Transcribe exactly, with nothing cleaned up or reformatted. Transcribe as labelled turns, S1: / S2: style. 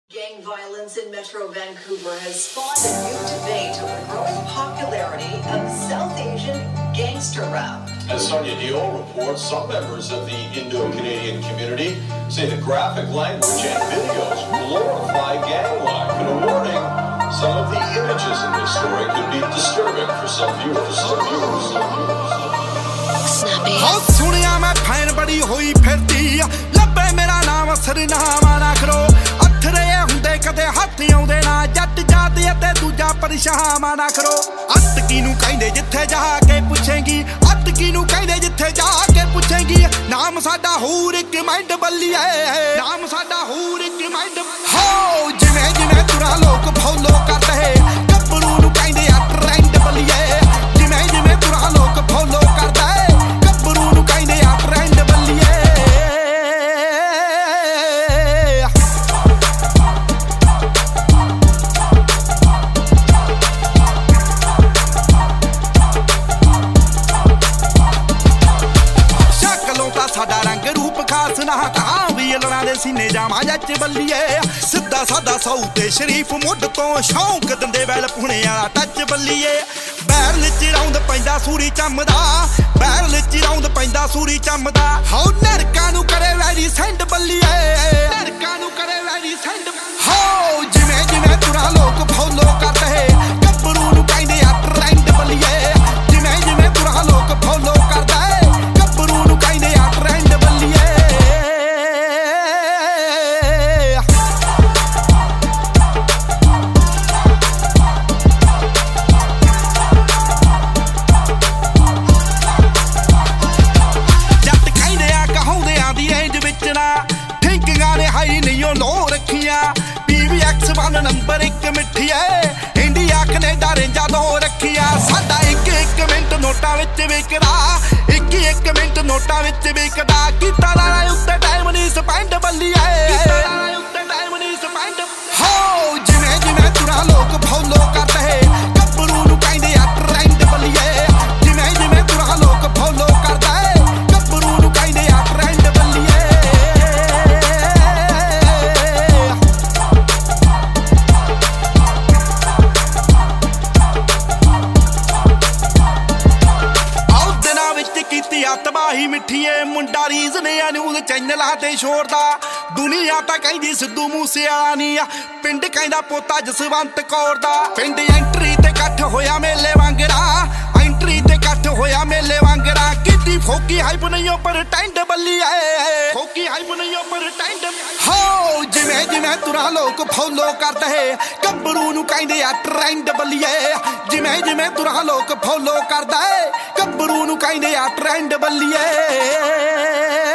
S1: Gang violence in Metro Vancouver has spawned a new debate over the growing popularity of South Asian gangster rap.
S2: As Sonia Diol reports, some members of the Indo-Canadian community say the graphic language and videos glorify gang life. And a warning, some of the images in this story could be disturbing for some viewers. Some viewers, some viewers.
S3: Snappy. Oh, सुनिया मैं fan बड़ी हुई फिरती लब्बे मेरा नाम सरनामा ना करो अथरे हुंदे कदे हत्थ आउंदे ना जट जात अते दूजा परेशान ना करो अत किनू कहंदे जिथे जा के पुछेंगी अत किनू कहंदे जिथे जा के पुछेंगी नाम साडा हूर इक माइंड बल्लीए नाम साडा हूर इक माइंड हो जिवें जिवें तुरा लोक फॉलो करदे गब्बरू नू कहंदे आ ट्रेंड बल्लीए जिवें जिवें तुरा लोक फॉलो करदे गब्बरू नू कहंदे आ ट्रेंड बल्लीए साडा रंग रूप खास ना कहां भी लड़ा दे सीने जावा जच बल्लीए सीधा सादा सौते शरीफ मुੱਢ ਤੋਂ ਸ਼ੌਂਕ ਦਿੰਦੇ ਵੈਲ ਪੁਣੇ ਵਾਲਾ ਟੱਚ ਬੱਲੀਏ ਬੈਰਲ ਚ ਰੌਂਦ ਪੈਂਦਾ ਸੂਰੀ ਚੰਮਦਾ ਬੈਰਲ ਚ ਰੌਂਦ ਪੈਂਦਾ ਸੂਰੀ ਚੰਮਦਾ ਹੋ ਨਰਕਾਂ ਨੂੰ ਕਰੇ ਵੈਰੀ ਸੈਂਡ ਬੱਲੀਏ ਨਰਕਾਂ ਨੂੰ ਕਰੇ ਵੈਰੀ ਸੈਂਡ ਹੋ ਜਿਵੇਂ ਜਿਵੇਂ ਤੁਰਾ ਲੋਕ ਫੋਲੋ ਕਰਦੇ ਗੱਭਰੂ ਨੂੰ ਕਹਿੰਦੇ ਆ ਟ੍ਰੈਂਡ ਬੱਲੀਏ ਜਿਵੇਂ ਜਿਵੇਂ ਤੁਰਾ ਲੋਕ ਫੋਲੋ ਕਰਦੇ ਗੱਭਰੂ ਨੂੰ ਕਹਿੰਦੇ ਆ ਟ੍ਰੈਂਡ ਬੱਲੀਏ ਜੱਟ ਕਹਿੰਦੇ ਆ ਕਹਾਉਂਦਿਆਂ ਦੀ ਇੰਜ ਵਿੱਚ ਨਾ ਠਿੰਕਾਂ ਨੇ ਹਾਈ ਨਹੀਂ ਉਹ ਲੋ ਰੱਖੀਆਂ P V X one number ਇੱਕ ਮਿੱਠੀਏ ਇੰਡੀਆ ਕੈਨੇਡਾ ਰੇਂਜਾਂ ਦੋ ਰੱਖੀਆਂ ਸਾਡਾ ਇੱਕ ਇੱਕ ਮਿੰਟ ਨੋਟਾਂ ਵਿੱਚ ਵਿਕਦਾ ਇੱਕ ਇੱਕ ਮਿੰਟ ਨੋਟਾਂ ਵਿੱਚ ਵਿਕਦਾ ਕੀਤਾ ਲਾਲਾ ਉੱਤੇ ਟਾਈਮ ਨਹੀਂ ਸਪੈਂਡ ਬੱਲੀਏ ਕੀਤਾ ਲਾਲਾ ਉੱਤੇ ਟਾਈਮ ਨਹੀਂ ਸਪੈਂਡ ਹੋ ਜਿਵੇਂ ਜਿਵੇਂ ਤੁਰਾ ਲੋਕ ਫੋਲੋ ਕਰਦੇ ਗੱਭਰੂ ਨੂੰ ਕਹਿੰਦੇ ਆ ਟ੍ਰੈਂਡ ਬੱਲੀਏ ਜਿਵੇਂ ਜਿਵੇਂ ਤੁਰਾ ਲੋਕ ਫੋਲੋ ਕਰਦੇ ਗੱਭਰੂ ਨੂੰ ਕਹਿੰਦੇ ਆ ਟ੍ਰੈਂਡ ਬੱਲੀਏ ਕੀਤੀ ਆ ਤਬਾਹੀ ਮਿੱਠੀਏ ਮੁੰਡਾ ਰੀਜ਼ ਨੇ ਨਿਊਜ਼ ਚੈਨਲਾਂ ਤੇ ਛੋੜਦਾ ਦੁਨੀਆ ਤਾਂ ਕਹਿੰਦੀ ਸਿੱਧੂ ਮੂਸੇਵਾਲਾ ਨਹੀਂ ਆ ਪਿੰਡ ਕਹਿੰਦਾ ਪੋਤਾ ਜਸਵੰਤ ਕੌਰ ਦਾ ਪਿੰਡ ਐਂਟਰੀ ਤੇ ਇਕੱਠ ਹੋਇਆ ਮੇਲੇ ਵਾਂਗਰਾ ਐਂਟਰੀ ਤੇ ਇਕੱਠ ਹੋਇਆ ਮੇਲੇ ਵਾਂਗਰਾ ਕਿੱਡੀ ਫੋਕੀ ਹਾਈਪ ਨਹੀਂ ਉਹ ਪਰ ਟੈਂਡ ਬੱਲੀਏ ਫੋਕੀ ਹਾਈਪ ਨਹੀਂ ਉਹ ਪਰ ਟੈਂਡ ਹੋ ਜਿਵੇਂ ਜਿਵੇਂ ਤੁਰਾ ਲੋਕ ਫੋਲੋ ਕਰਦੇ ਗੱਭਰੂ ਨੂੰ ਕਹਿੰਦੇ ਆ ਟ੍ਰੈਂਡ ਬੱਲੀਏ ਜਿਵੇਂ ਜਿਵੇਂ ਤੁਰਾ ਲੋਕ ਫੋਲੋ ਕਰਦਾ ਗੱਭਰੂ ਨੂੰ ਕਹਿੰਦੇ ਆ ਟ੍ਰੈਂਡ ਬੱਲੀਏ